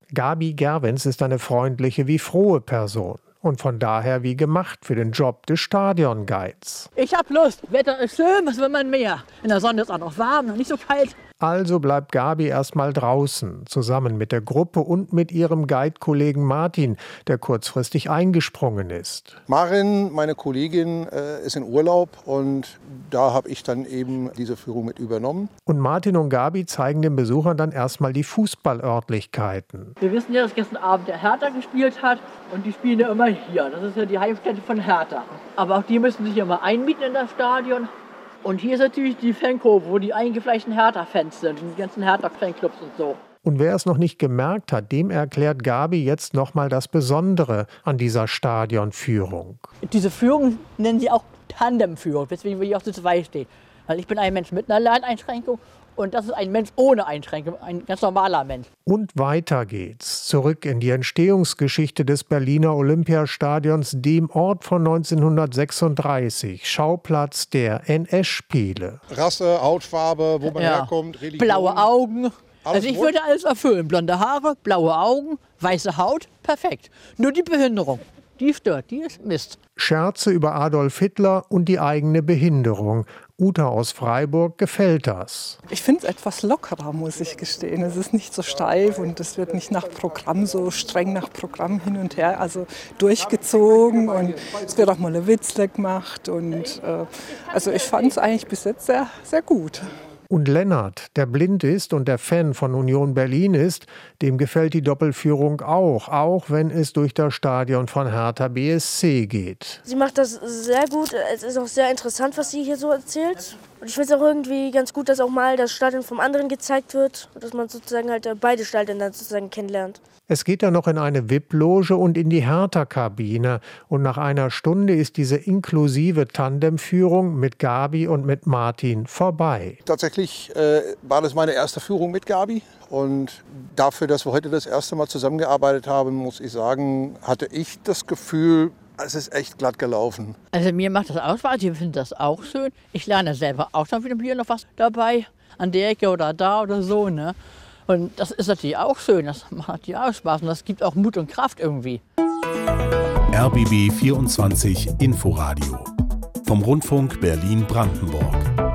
Gabi Gerwens ist eine freundliche wie frohe Person und von daher wie gemacht für den Job des Stadionguides. Ich hab Lust, Wetter ist schön, was will man mehr? In der Sonne ist auch noch warm, noch nicht so kalt. Also bleibt Gabi erstmal draußen, zusammen mit der Gruppe und mit ihrem Guide-Kollegen Martin, der kurzfristig eingesprungen ist. Marin, meine Kollegin, ist in Urlaub und da habe ich dann eben diese Führung mit übernommen. Und Martin und Gabi zeigen den Besuchern dann erstmal die Fußballörtlichkeiten. Wir wissen ja, dass gestern Abend der Hertha gespielt hat und die spielen ja immer hier. Das ist ja die Heimstätte von Hertha. Aber auch die müssen sich ja mal einmieten in das Stadion. Und hier ist natürlich die Fankurve, wo die eingefleischten Hertha-Fans sind, die ganzen Hertha-Fanclubs und so. Und wer es noch nicht gemerkt hat, dem erklärt Gabi jetzt nochmal das Besondere an dieser Stadionführung. Diese Führung nennen sie auch Tandemführung, weswegen wir hier auch zu zweit stehen. Weil ich bin ein Mensch mit einer Lerneinschränkung und das ist ein Mensch ohne Einschränkung, ein ganz normaler Mensch. Und weiter geht's. Zurück in die Entstehungsgeschichte des Berliner Olympiastadions, dem Ort von 1936, Schauplatz der NS-Spiele. Rasse, Hautfarbe, wo man herkommt, Religion. Blaue Augen. Alles Also ich rot? würde alles erfüllen. Blonde Haare, blaue Augen, weiße Haut, perfekt. Nur die Behinderung, die stört, die ist Mist. Scherze über Adolf Hitler und die eigene Behinderung. Uta aus Freiburg gefällt das. Ich finde es etwas lockerer, muss ich gestehen. Es ist nicht so steif und es wird nicht nach Programm, so streng nach Programm hin und her, also durchgezogen und es wird auch mal ein Witzle gemacht und also ich fand es eigentlich bis jetzt sehr, sehr gut. Und Lennart, der blind ist und der Fan von Union Berlin ist, dem gefällt die Doppelführung auch wenn es durch das Stadion von Hertha BSC geht. Sie macht das sehr gut. Es ist auch sehr interessant, was sie hier so erzählt. Und ich finde es auch irgendwie ganz gut, dass auch mal das Stadion vom anderen gezeigt wird, dass man sozusagen halt beide Stadien dann sozusagen kennenlernt. Es geht dann noch in eine VIP-Loge und in die Hertha-Kabine. Und nach einer Stunde ist diese inklusive Tandemführung mit Gabi und mit Martin vorbei. Tatsächlich war das meine erste Führung mit Gabi. Und dafür, dass wir heute das erste Mal zusammengearbeitet haben, muss ich sagen, hatte ich das Gefühl, es ist echt glatt gelaufen. Also mir macht das auch Spaß, ich finde das auch schön. Ich lerne selber auch schon wieder noch was dabei, an der Ecke oder da oder so, ne? Und das ist natürlich auch schön, das macht natürlich auch Spaß und das gibt auch Mut und Kraft irgendwie. RBB 24 Inforadio vom Rundfunk Berlin-Brandenburg.